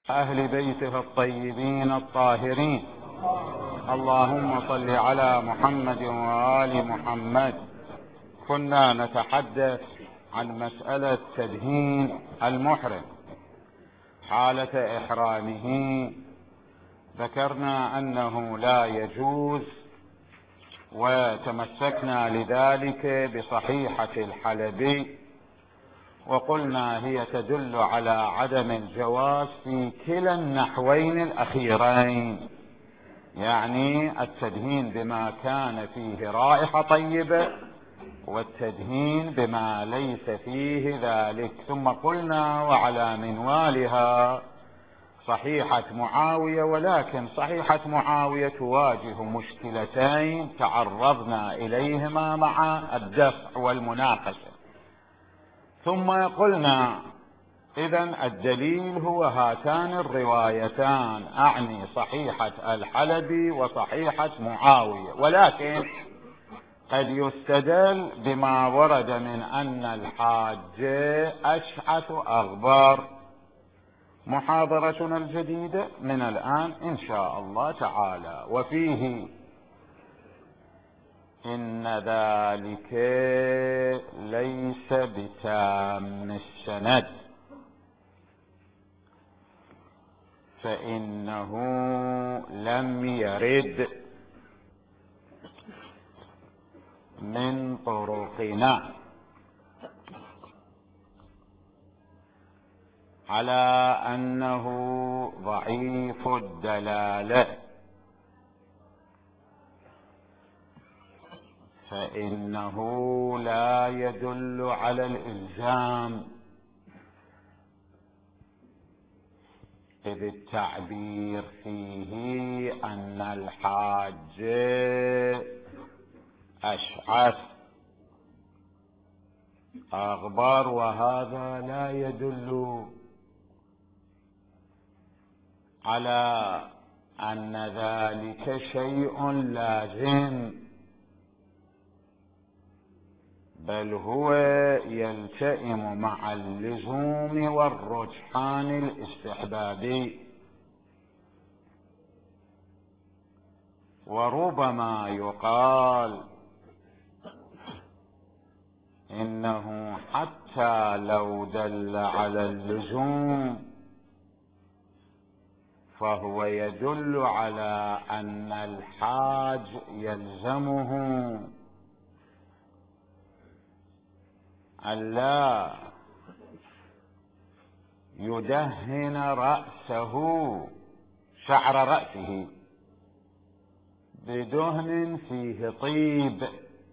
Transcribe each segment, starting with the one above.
أهل بيته الطيبين الطاهرين. اللهم صل على محمد وآل محمد. كنا نتحدث عن مسألة تدهين المحرم حالة إحرامه. ذكرنا أنه لا يجوز، وتمسكنا لذلك بصحيحة الحلبي، وقلنا هي تدل على عدم الجواز في كلا النحوين الأخيرين، يعني التدهين بما كان فيه رائحة طيبة والتدهين بما ليس فيه ذلك. ثم قلنا وعلى منوالها صحيحة معاوية، ولكن صحيحة معاوية تواجه مشكلتين تعرضنا إليهما مع الدفع والمناقشة. ثم قلنا إذن الدليل هو هاتان الروايتان، أعني صحيحة الحلبي وصحيحة معاوية، ولكن قد يستدل بما ورد من أن الحاج أشعث أغبر. محاضرتنا الجديدة من الآن إن شاء الله تعالى، وفيه إن ذلك ليس بتام السند، فإنه لم يرد من طرقنا على أنه ضعيف الدلالة، فإنه لا يدل على الإلزام، إذ التعبير فيه أن الحاج أشعث أغبر، وهذا لا يدل على أن ذلك شيء لازم، بل هو يلتئم مع اللزوم والرجحان الاستحبابي. وربما يقال إنه حتى لو دل على اللزوم فهو يدل على أن الحاج يلزمه ألا يدهن رأسه، شعر رأسه، بدهن فيه طيب،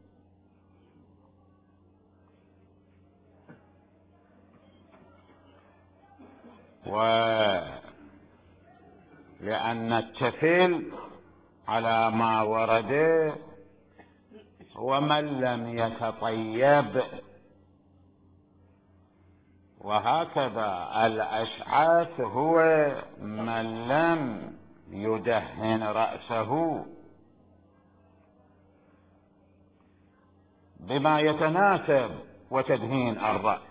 ولأن التفل على ما ورد ومن لم يتطيب، وهكذا الأشعث هو من لم يدهن رأسه بما يتناسب وتدهين الرأس.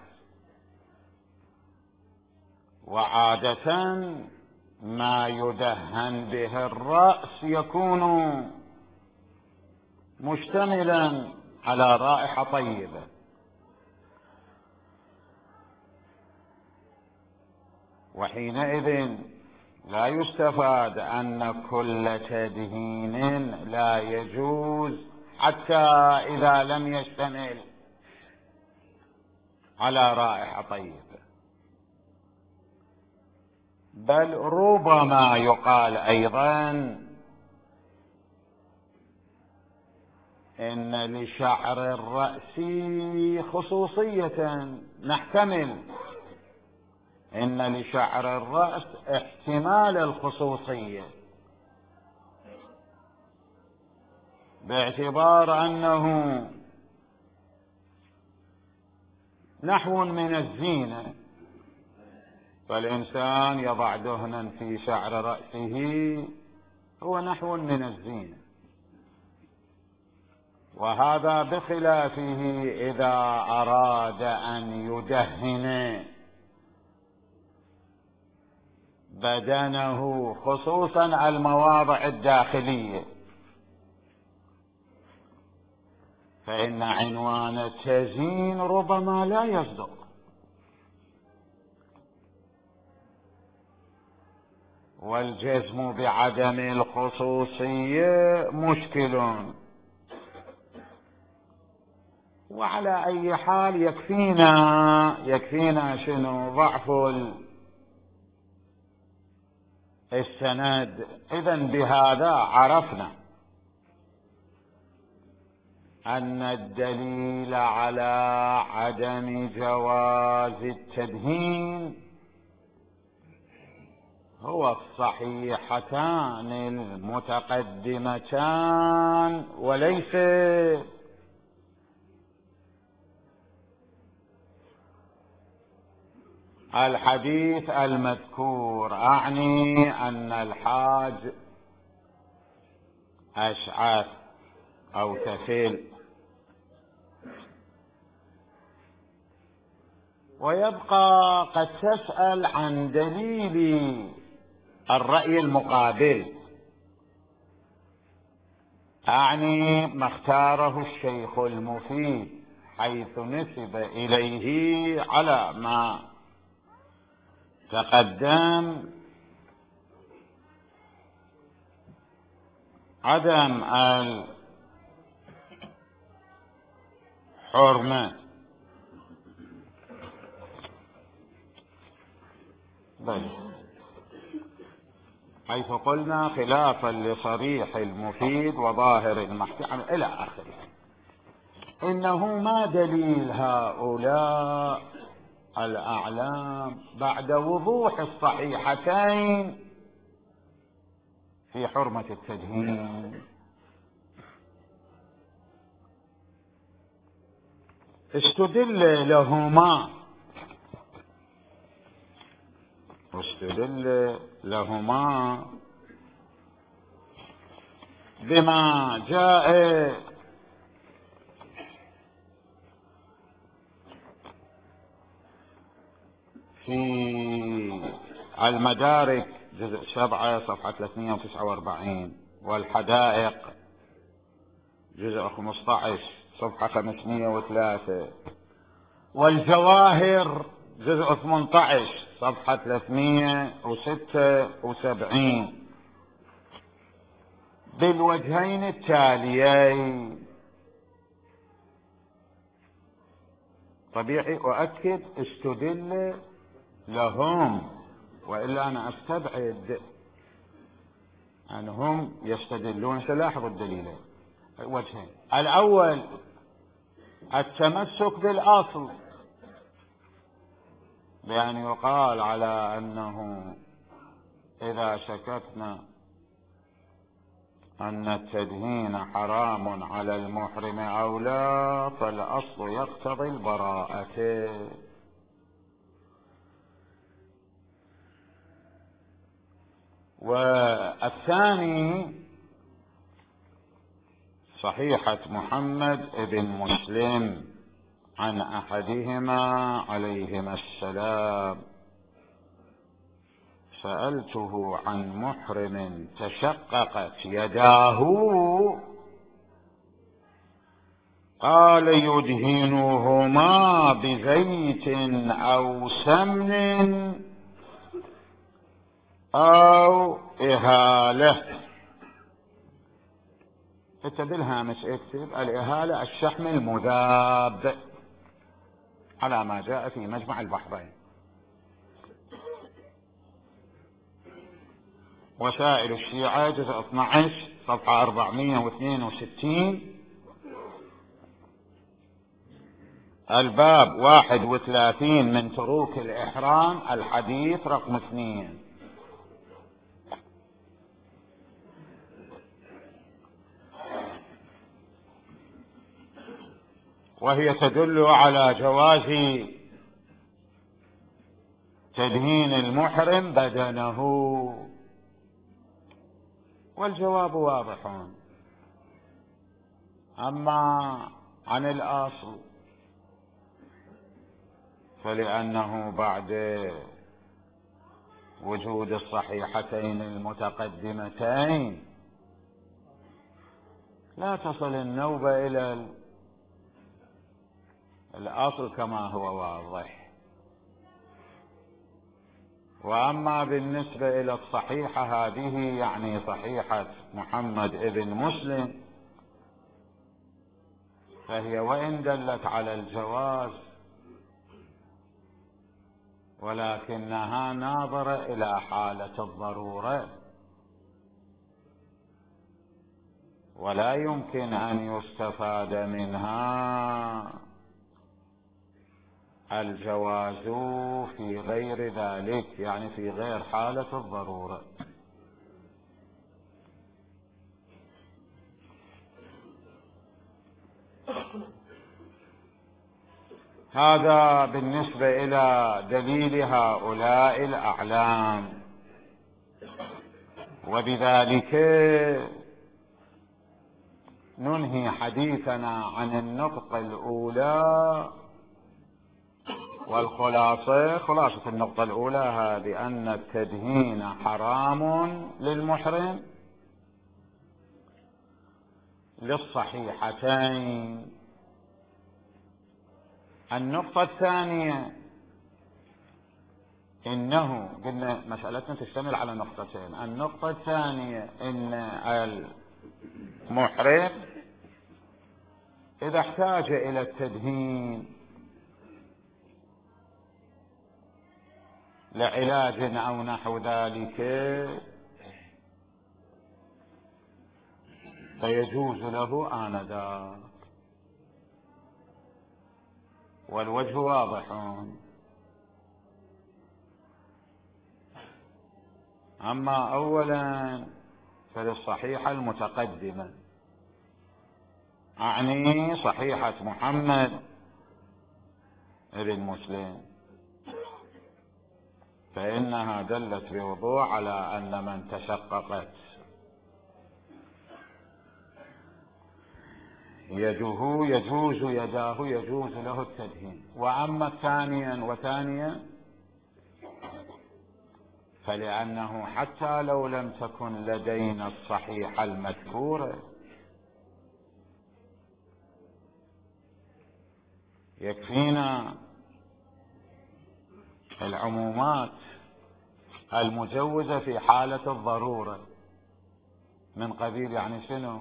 وعادة ما يدهن به الرأس يكون مشتملا على رائحة طيبة، وحينئذ لا يستفاد أن كل تدهين لا يجوز حتى إذا لم يشتمل على رائحة طيبة، بل ربما يقال أيضا إن لشعر الرأس خصوصية، نحتمل إن لشعر الرأس احتمال الخصوصية، باعتبار أنه نحو من الزينة، فالإنسان يضع دهنا في شعر رأسه هو نحو من الزينة، وهذا بخلافه إذا أراد أن يدهن بدنه، خصوصا المواضع الداخلية، فإن عنوان التزيين ربما لا يصدق، والجزم بعدم الخصوصية مشكل. وعلى أي حال يكفينا شنو؟ ضعف السند. إذن بهذا عرفنا أن الدليل على عدم جواز التدهين هو الصحيحتان المتقدمتان، وليس الحديث المذكور. أعني أن الحاج أشعث أو كفل. ويبقى قد تسأل عن دليل الرأي المقابل، أعني ما اختاره الشيخ المفيد، حيث نسب إليه على ما تقدم عدم الحرمة. حيث قلنا خلافا لصريح المفيد وظاهر المحكي إلى آخره، إنه ما دليل هؤلاء الأعلام بعد وضوح الصحيحتين في حرمة التدهين؟ استدل لهما بما جاء في المدارك جزء 7 صفحة 349، والحدائق جزء 15 صفحة 503، والجواهر جزء 18 صفحة 376، بالوجهين التاليين. طبيعي أؤكد استدل لهم، وإلا أنا أستبعد أنهم يستدلون. سلاحظوا الدليلين وجهين. الأول التمسك بالأصل، بأن يقال على أنه إذا شككنا أن التدهين حرام على المحرم أو لا، فالأصل يقتضي البراءة. والثاني صحيحة محمد بن مسلم عن أحدهما عليهما السلام: سألته عن محرم تشققت يداه، قال: يدهنهما بزيت أو سمن أو إهالة. بالهامش اكتب: الإهالة الشحم المذاب، على ما جاء في مجمع البحرين. وسائل الشيعة جزء 12 صفحة 462، الباب 31 من تروك الإحرام، الحديث رقم 2. وهي تدل على جواز تدهين المحرم بدنه، والجواب واضح. أما عن الأصل فلأنه بعد وجود الصحيحتين المتقدمتين لا تصل النوبة إلى الأصل كما هو واضح. وأما بالنسبة إلى الصحيحة هذه يعني صحيحة محمد ابن مسلم، فهي وإن دلت على الجواز ولكنها ناظرة إلى حالة الضرورة، ولا يمكن أن يستفاد منها الجواز في غير ذلك، يعني في غير حالة الضرورة. هذا بالنسبة إلى دليل هؤلاء الأعلام. وبذلك ننهي حديثنا عن النقطة الأولى، والخلاصة خلاصة النقطة الأولى هذه أن التدهين حرام للمحرم للصحيحتين. النقطة الثانية إنه قلنا مسألتنا تشتمل على نقطتين. النقطة الثانية إن المحرم إذا احتاج إلى التدهين لعلاج أو نحو ذلك فيجوز له آنذاك، والوجه واضح. أما أولا فللصحيحة المتقدمة، أعني صحيحة محمد ابن مسلم، فإنها دلت بوضوح على أن من تشققت يده يجوز يداه يجوز له التدهين. وأما ثانيا فلأنه حتى لو لم تكن لدينا الصحيحة المذكورة يكفينا العمومات المجوزة في حالة الضرورة، من قبيل يعني شنو؟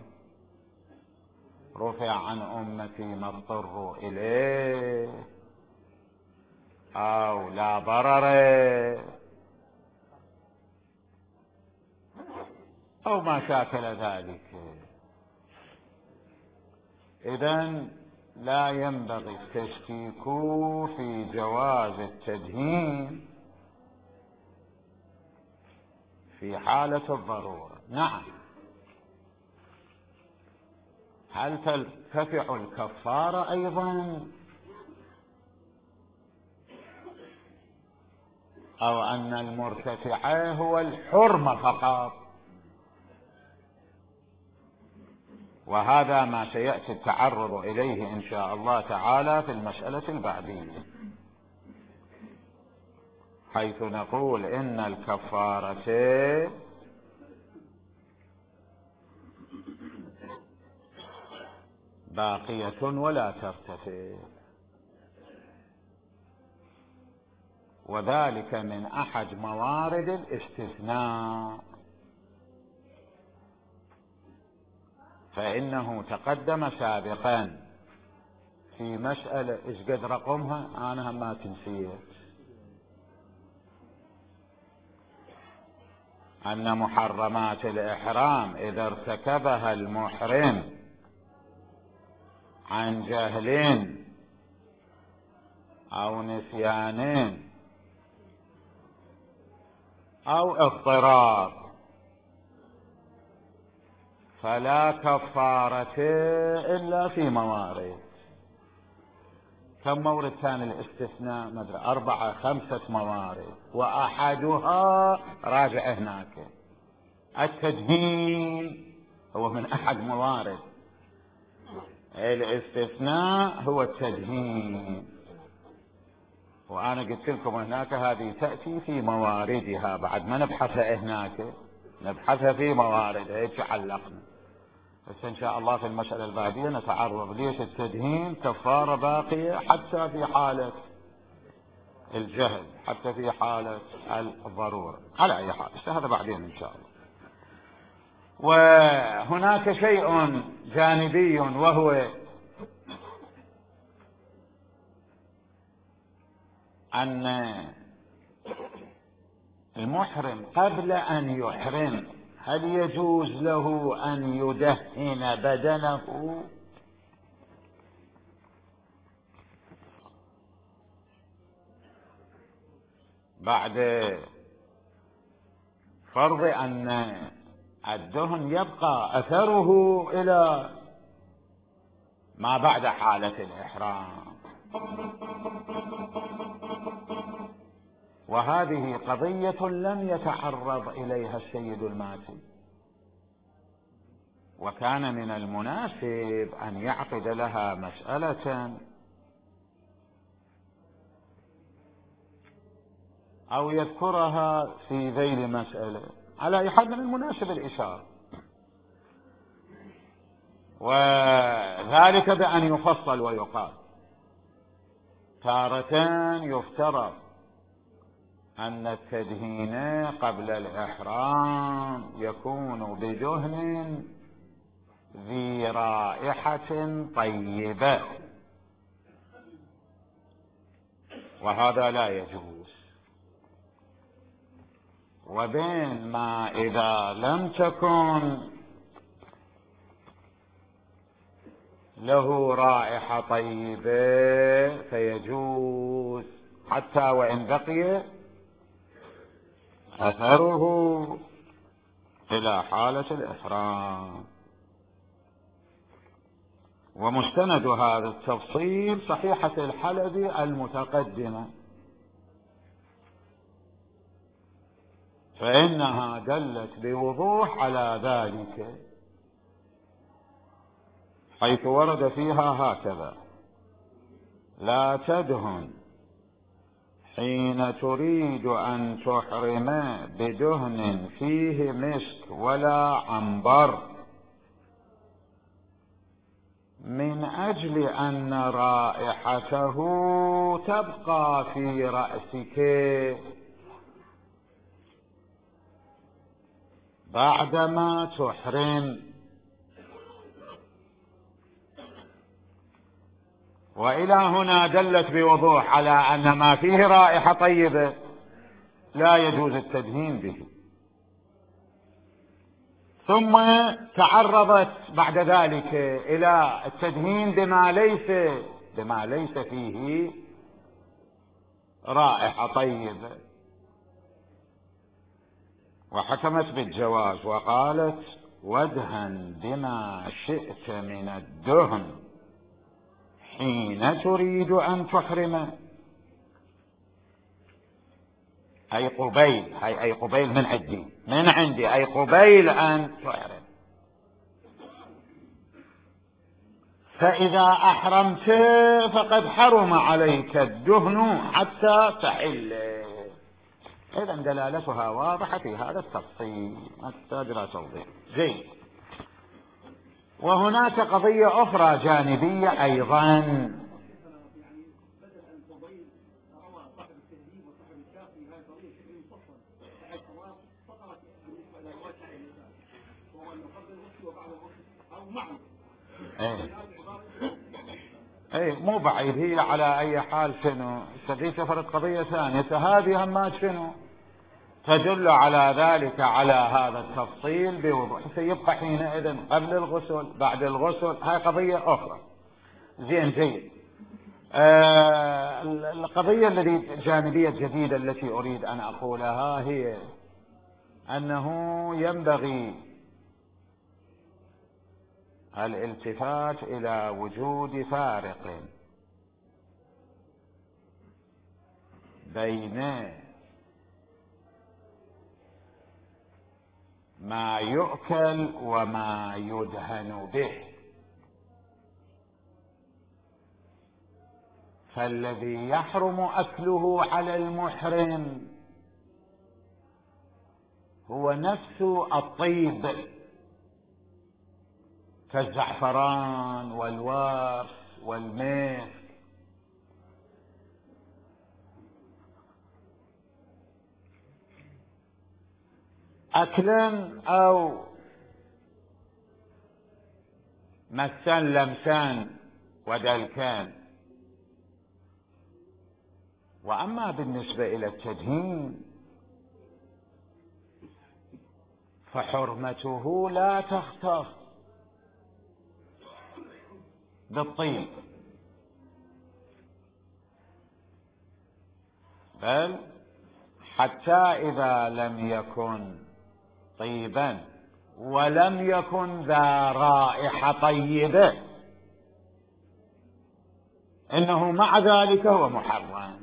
رفع عن أمتي ما اضطروا إليه أو لا ضرر أو ما شاكل ذلك. إذن لا ينبغي التشكيك في جواز التدهين في حالة الضرورة. نعم، هل ترتفع الكفارة أيضا أو أن المرتفع هو الحرمة فقط؟ وهذا ما سيأتي التعرض إليه إن شاء الله تعالى في المسألة البعدية، حيث نقول إن الكفارة باقية ولا ترتفع، وذلك من أحد موارد الاستثناء، فإنه تقدم سابقا في مسألة إيش قد رقمها أنا ما تنسيت، أن محرمات الإحرام إذا ارتكبها المحرم عن جهل أو نسيان أو اضطرار فلا كفارة إلا في موارد. كم مورد كان الاستثناء؟ مدري 4 5 موارد، وأحدها راجع هناك التدهين، هو من أحد موارد الاستثناء هو التدهين. وأنا قلت لكم هناك هذه تأتي في مواردها، بعد ما نبحثها هناك نبحثها في مواردها، هيك علقنا. بس إن شاء الله في المسألة البعدية نتعرض ليش التدهين كفارة باقية حتى في حالة الجهل، حتى في حالة الضرورة. على أي حال هذا بعدين إن شاء الله. وهناك شيء جانبي، وهو أن المحرم قبل أن يحرم هل يجوز له أن يدهن بدنه؟ بعد فرض أن الدهن يبقى أثره إلى ما بعد حالة الإحرام، وهذه قضية لم يتعرض إليها السيد الماتي، وكان من المناسب أن يعقد لها مسألة أو يذكرها في ذيل مسألة، على أي حال من المناسب الإشارة، وذلك بأن يفصل ويقال. تارة يفترض أن التدهين قبل الإحرام يكون بدهن ذي رائحة طيبة، وهذا لا يجوز. وبين ما إذا لم تكن له رائحة طيبة فيجوز حتى وإن بقي أثره إلى حالة الإحرام. ومستند هذا التفصيل صحيحة الحلبي المتقدمة، فإنها دلت بوضوح على ذلك، حيث ورد فيها هكذا: لا تدهن حين تريد أن تحرم بدهن فيه مسك ولا عنبر، من أجل أن رائحته تبقى في رأسك بعدما تحرم. وإلى هنا دلت بوضوح على أن ما فيه رائحة طيبة لا يجوز التدهين به. ثم تعرضت بعد ذلك إلى التدهين بما ليس فيه رائحة طيبة، وحكمت بالجواز وقالت: وادهن بما شئت من الدهن حين تريد أن تحرم، أي قبيل، أي قبيل من عندي أي قبيل أن تحرم. فإذا أحرمت فقد حرم عليك الدهن حتى تحل. إذا دلالتها واضحة في هذا التفصيل، ما تحتاج إلى توضيح. زين. وهناك قضية أخرى جانبية أيضا، مو بعيد، هي على أي حال شنو في سفرت قضية ثانية، هذه همات شنو تدل على ذلك، على هذا التفصيل بوضوح. سيبقى حينئذ قبل الغسل بعد الغسل، هاي قضية أخرى. زين جيد. القضية الجانبية الجديدة التي أريد أن أقولها هي أنه ينبغي الالتفات إلى وجود فارق بين ما يؤكل وما يدهن به. فالذي يحرم أكله على المحرم هو نفس الطيب كالزعفران والورس والميح، أكلا أو مسا لمسان ودلكان. وأما بالنسبة إلى التدهين فحرمته لا تختص بالطيب، بل حتى إذا لم يكن طيبا ولم يكن ذا رائحة طيبة إنه مع ذلك هو محرم.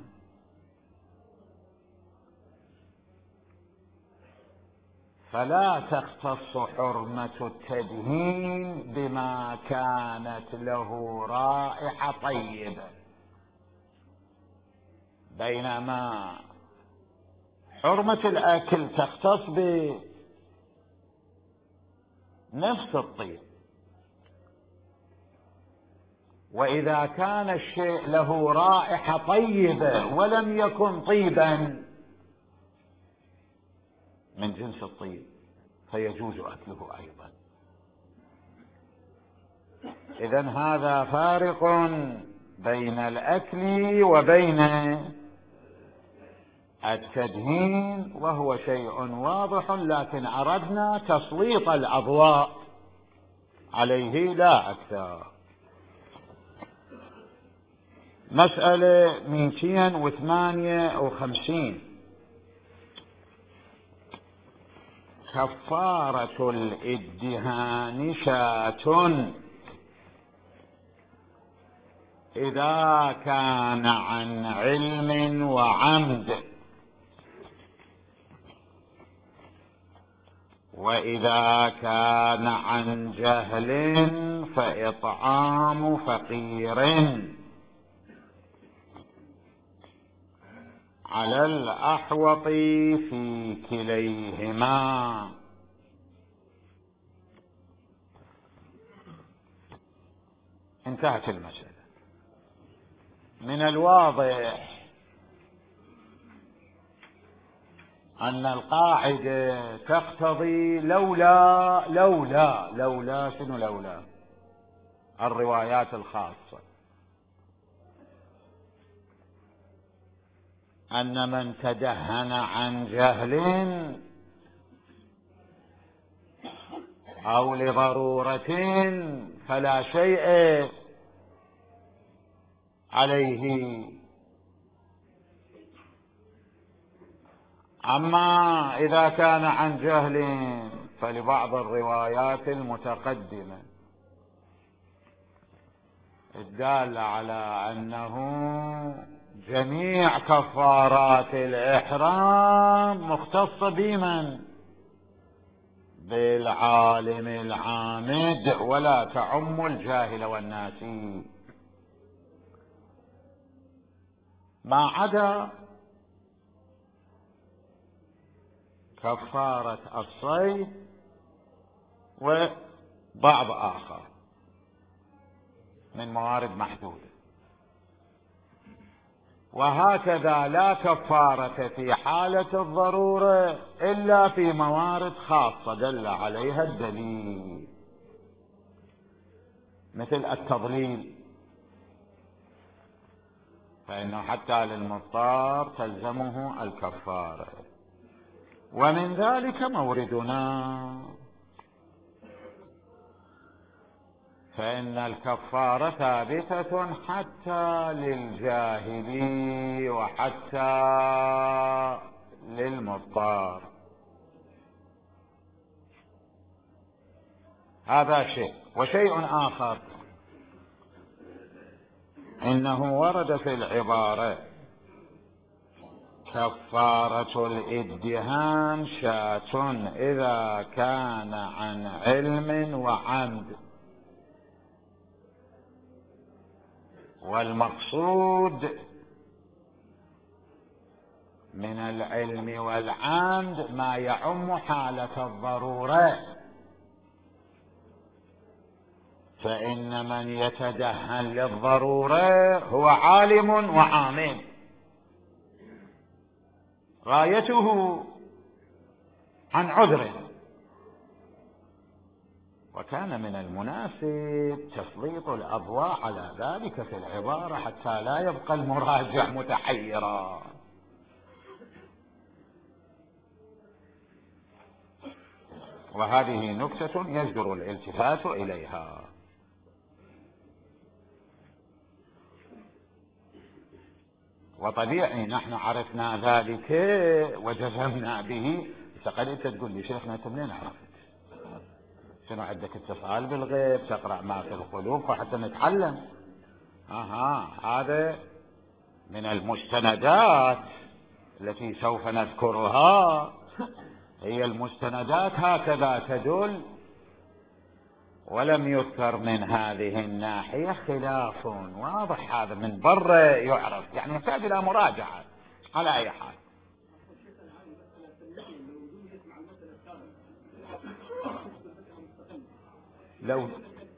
فلا تختص حرمة التدهين بما كانت له رائحة طيبة، بينما حرمة الأكل تختص بنفس الطيب. وإذا كان الشيء له رائحة طيبة ولم يكن طيبا من جنس الطيب فيجوز أكله أيضا. إذن هذا فارق بين الأكل وبين التدهين، وهو شيء واضح، لكن أردنا تسليط الأضواء عليه لا أكثر. مسألة 258 كفارة الادهان شاة إذا كان عن علم وعمد، وإذا كان عن جهل فإطعام فقير على الأحوط في كليهما. انتهت المسألة. من الواضح أن القاعدة تقتضي لولا شنو لولا الروايات الخاصة، أن من تدهن عن جهل أو لضرورة فلا شيء عليه. أما إذا كان عن جهل فلبعض الروايات المتقدمة الدالة على أنه جميع كفارات الإحرام مختصة بمن؟ بالعالم العامد، ولا تعم الجاهل والناسي، ما عدا كفارة الصيد وبعض آخر من موارد محدودة. وهكذا لا كفارة في حالة الضرورة إلا في موارد خاصة دل عليها الدليل، مثل التضليل، فإنه حتى للمضطر تلزمه الكفارة. ومن ذلك موردنا، فإن الكفارة ثابتة حتى للجاهل وحتى للمضطر. هذا شيء. وشيء آخر، إنه ورد في العبارة كفارة الادهان شاة إذا كان عن علم وعمد، والمقصود من العلم والعمد ما يعم حالة الضرورة، فإن من يتدهن للضرورة هو عالم وعامل، غايته عن عذره. وكان من المناسب تسليط الأضواء على ذلك في العبارة حتى لا يبقى المراجع متحيرا. وهذه نكتة يجدر الالتفات إليها. وطبيعي نحن عرفنا ذلك وجزمنا به. فقد انت تقول لي شيخنا انت منين عرفت؟ شنو عندك اتصال بالغيب؟ تقرأ ما في القلوب حتى نتعلم. هذا من المستندات التي سوف نذكرها. هي المستندات هكذا تدل، ولم يذكر من هذه الناحية خلاف واضح. هذا من بره يعرف، يعني يحتاج إلى مراجعة على أي حال. لو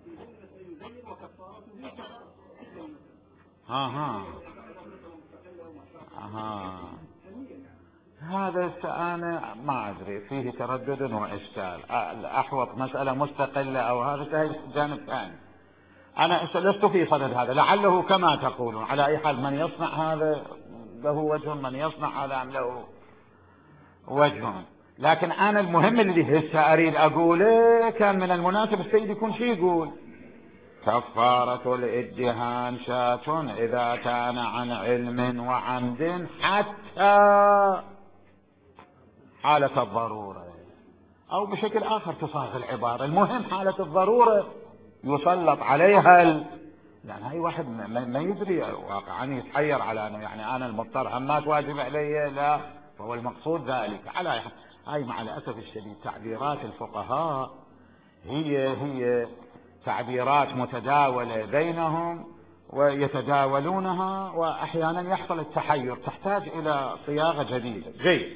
هذا أنا ما أدري، فيه تردد وإشكال. الأحوط مسألة مستقلة أو هذا جانب ثاني. أنا لست في صدد هذا، لعله كما تقولون. على أي حال من يصنع هذا له وجه، من يصنع هذا له وجه. لكن أنا المهم اللي هسه أريد أقوله، كان من المناسب السيد يكون شي يقول كفارة الادهان شاة إذا كان عن علم وعمد حتى حالة الضرورة، أو بشكل آخر تصاغ العبارة. المهم حالة الضرورة يسلط عليها يعني هاي واحد ما يدري واقعا يتحير على أنه يعني أنا المضطر همات واجب علي، لا، فهو المقصود ذلك. على هاي مع الأسف الشديد تعبيرات الفقهاء هي تعبيرات متداولة بينهم ويتداولونها، وأحيانا يحصل التحير، تحتاج إلى صياغة جديدة. جيد.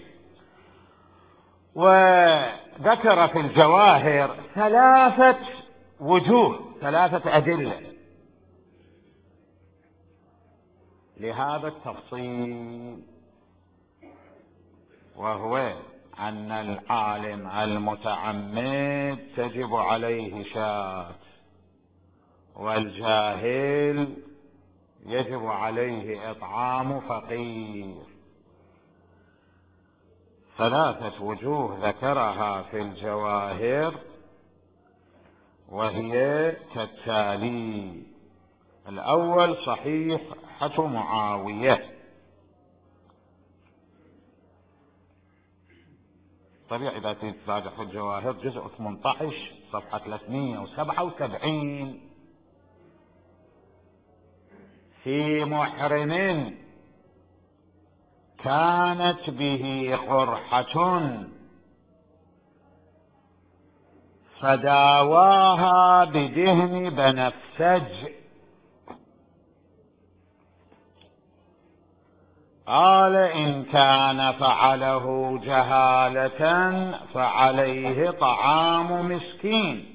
وذكر في الجواهر 3 وجوه، 3 أدلة لهذا التفصيل، وهو أن العالم المتعمد تجب عليه شاة، والجاهل يجب عليه إطعام فقير. 3 وجوه ذكرها في الجواهر، وهي كالتالي: الأول صحيحة معاوية. طبيعي إذا تراجع في الجواهر جزء 18 صفحة 377: في محرم كانت به قرحة فداواها بدهن بنفسج، قال إن كان فعله جهالة فعليه طعام مسكين،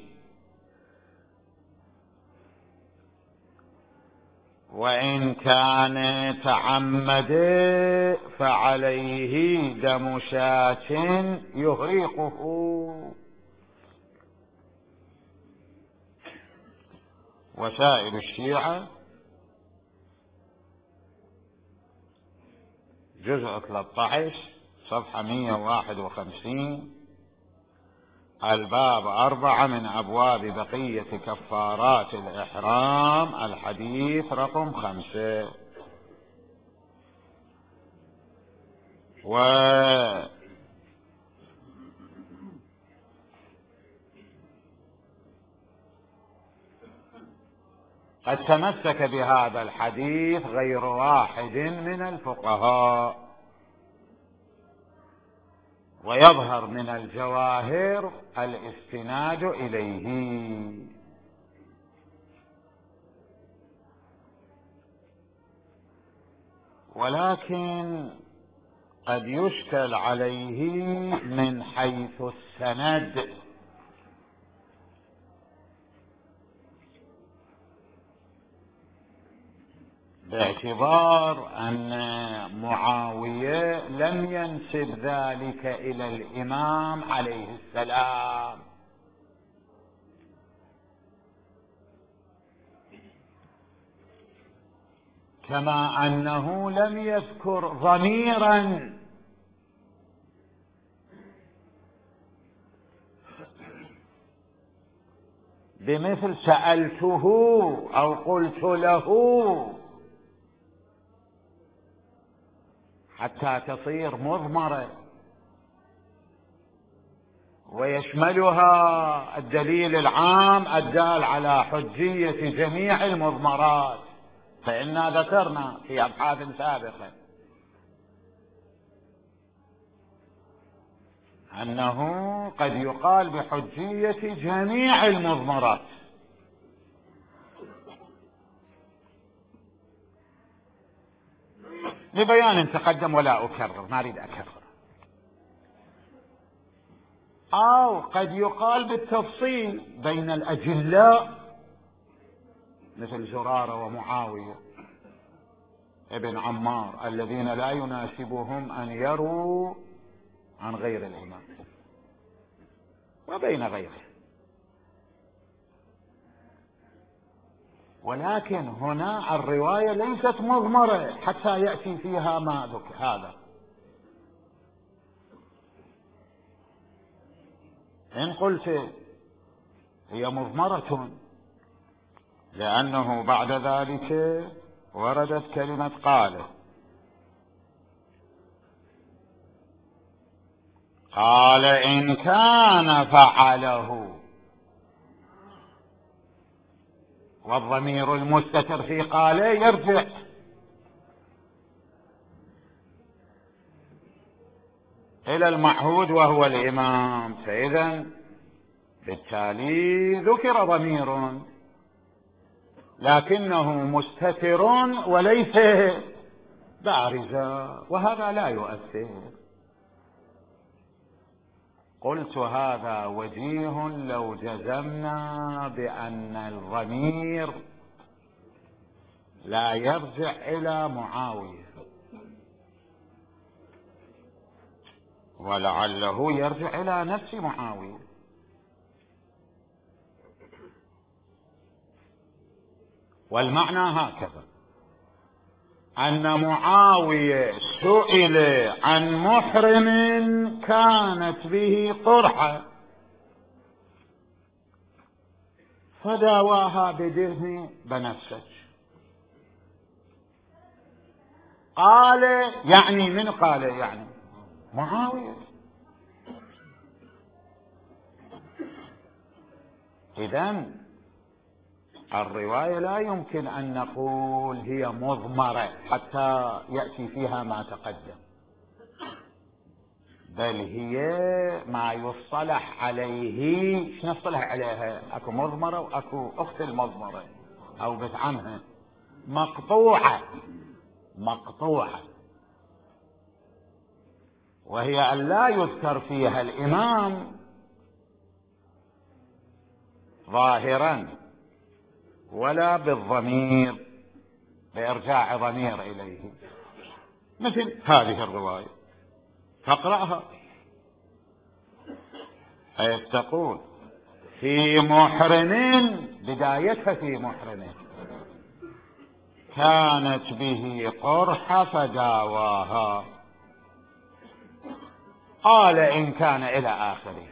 وإن كان تعمد فعليه دم شاة يهريقه. وسائل الشيعة جزء 13 صفحة 151: الباب 4 من أبواب بقية كفارات الإحرام، الحديث رقم 5. قد تمسك بهذا الحديث غير واحد من الفقهاء، ويظهر من الجواهر الاستناد إليه. ولكن قد يشكل عليه من حيث السند، باعتبار أن معاوية لم ينسب ذلك إلى الإمام عليه السلام، كما أنه لم يذكر ضميرا بمثل سألته أو قلت له حتى تصير مضمرة ويشملها الدليل العام الدال على حجية جميع المضمرات، فإنا ذكرنا في أبحاث سابقة أنه قد يقال بحجية جميع المضمرات. لبيان تقدم ولا أكرر، ما أريد أكرر. أو قد يقال بالتفصيل بين الأجلاء مثل زرارة ومعاوية ابن عمار الذين لا يناسبهم أن يروا عن غير الإمام، وبين غيره. ولكن هنا الرواية ليست مضمرة حتى يأتي فيها ما ذكر هذا. إن قلت هي مضمرة لأنه بعد ذلك وردت كلمة قال إن كان فعله، والضمير المستتر في قال يرجع إلى المعهود وهو الإمام، فإذا بالتالي ذكر ضمير لكنه مستتر وليس بارزا، وهذا لا يؤثر. قلت هذا وجيه لو جزمنا بأن الضمير لا يرجع إلى معاوية، ولعله يرجع إلى نفس معاوية. والمعنى هكذا أن معاوية سئل عن محرم كانت به قرحة فداواها بدهن بنفسج. قال يعني من قال يعني معاوية. إذن الرواية لا يمكن أن نقول هي مضمرة حتى يأتي فيها ما تقدم، بل هي ما يصطلح عليه. شنو نصطلح عليها؟ أكو مضمرة وأكو أخت المضمرة أو بتعمها، مقطوعة، وهي أن لا يذكر فيها الإمام ظاهرا ولا بالضمير بإرجاع ضمير إليه، مثل هذه الرواية فاقرأها، حيث تقول في محرم، بدايتها في محرم كانت به قرحة فداواها، قال إن كان إلى آخره.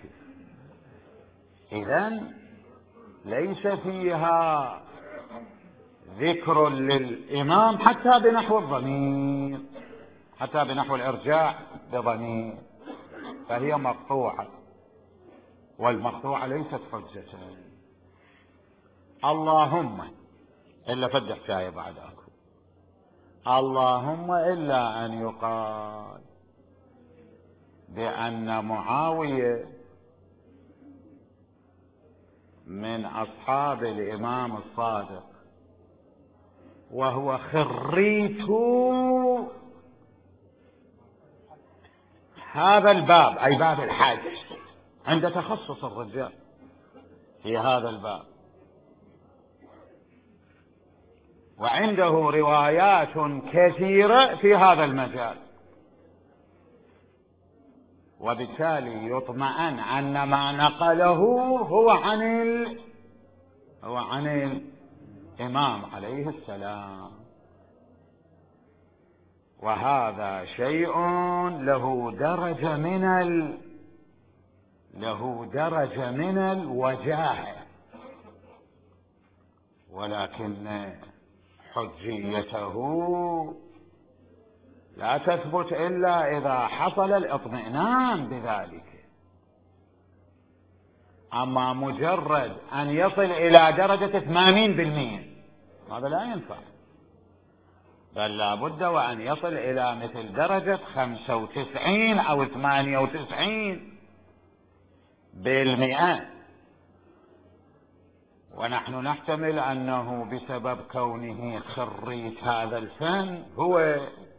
إذن ليس فيها ذكر للإمام حتى بنحو الضمير، حتى بنحو الإرجاع بضمير، فهي مقطوعة، والمقطوعة ليست حجة. اللهم إلا فد حكاية بعد أكو، اللهم إلا أن يقال بأن معاوية من أصحاب الإمام الصادق وهو خريت هذا الباب أي باب الحج عند تخصص الرجال في هذا الباب، وعنده روايات كثيرة في هذا المجال، وبالتالي يطمئن أن ما نقله هو عن الإمام عليه السلام. وهذا شيء له درجة من الوجاهة، ولكن حجيته لا تثبت إلا إذا حصل الاطمئنان بذلك. أما مجرد أن يصل إلى درجة 80% هذا لا ينفع، بل لا بد وأن يصل إلى مثل درجة 95 أو 98%. ونحن نحتمل أنه بسبب كونه خريج هذا الفن هو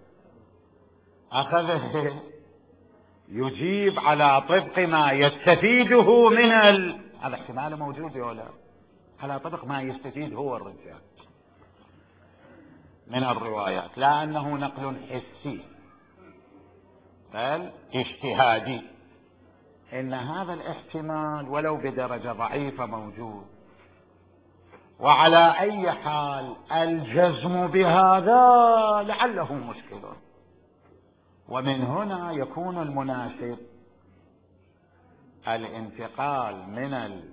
أخذه يجيب على طبق ما يستفيده من هذا احتمال موجود ولا على طبق ما يستفيد هو الرجال من الروايات، لا أنه نقل حسي بل اجتهادي. إن هذا الاحتمال ولو بدرجة ضعيفة موجود. وعلى أي حال الجزم بهذا لعله مشكل، ومن هنا يكون المناسب الانتقال من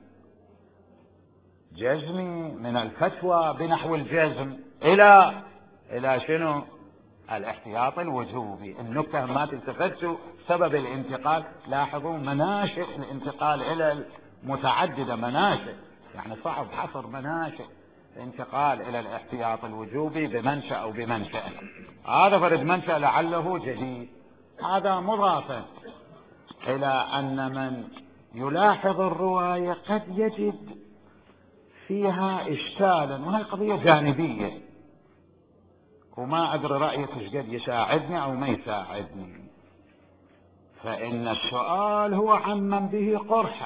الجزم من الفتوى بنحو الجزم إلى شنو؟ الاحتياط الوجوبي. النكتة ما تلتفتوا سبب الانتقال، لاحظوا مناشئ الانتقال إلى المتعددة مناشئ، يعني صعب حصر مناشئ الانتقال إلى الاحتياط الوجوبي بمنشأ أو بمنشأ. هذا فرد منشأ لعله جديد. هذا مضافا إلى أن من يلاحظ الرواية قد يجد فيها إشكالا، وهي قضية جانبية وما أدري رأيك إيش قد يساعدني أو ما يساعدني. فإن السؤال هو عمن به قرحة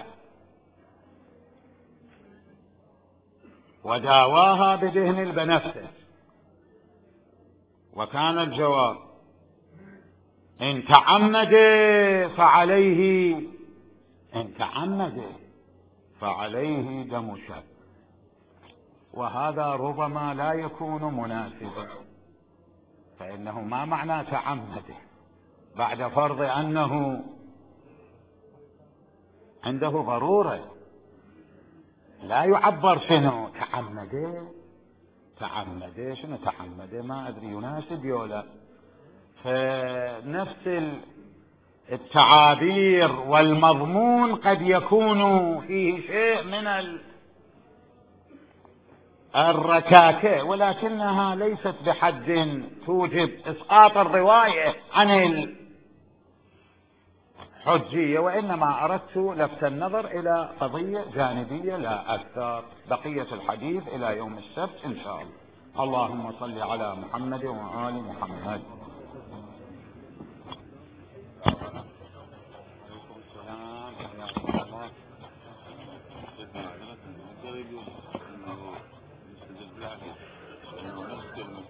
وداواها بدهن البنفسج، وكان الجواب إن تعمد فعليه دم شك، وهذا ربما لا يكون مناسبا. فإنه ما معنى تعمده بعد فرض أنه عنده ضرورة؟ لا يعبر شنو تعمده شنو تعمده، ما أدري يناسب ولا. فنفس التعابير والمضمون قد يكون فيه شيء من الركاكة، ولكنها ليست بحد توجب إسقاط الرواية عن الحجية، وإنما أردت لفت النظر إلى قضية جانبية لا أكثر. بقية الحديث إلى يوم السبت إن شاء الله. اللهم صل على محمد وآل محمد.